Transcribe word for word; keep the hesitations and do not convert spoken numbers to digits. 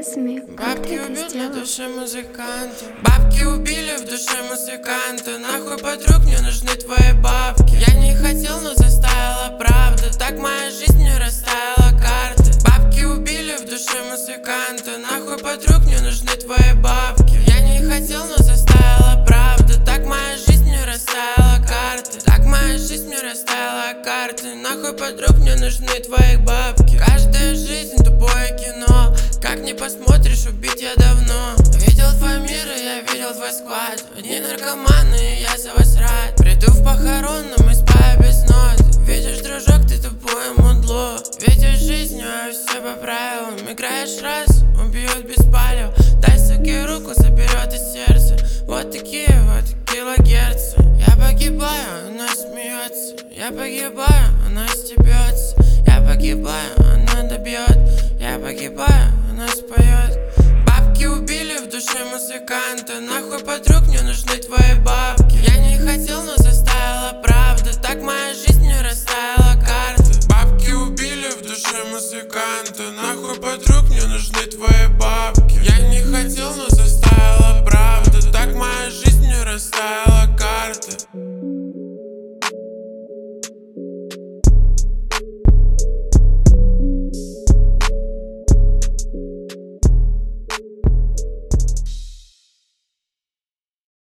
интересами. Как Бабки ты это убили в сделал? душе музыканта. Бабки убили в душе музыканта. Нахуй, подруг, мне нужны твои бабки. Я не хотел, но заставила правда. Так моя жизнь не расставила карты. Бабки убили в душе музыканта. Нахуй, подруг, мне нужны твои бабки. Я не хотел, но заставила правда. Так моя жизнь не расставила карты. Так моя жизнь не расставила карты. Нахуй, подруг, мне нужны твои бабки. Каждая жизнь тупое кино. Как не посмотришь, убить я давно. Видел твой мир, и я видел твой склад. Одни наркоманы, и я за вас рад. Приду в похорон, но мы спаем без нот. Видишь, дружок, ты тупое мудло. Видишь жизнью, а все по правилам. Играешь раз, убьют без палев. Дай суке руку, заберет из сердца. Вот такие вот килогерцы. Я погибаю, она смеется. Я погибаю, она стебется.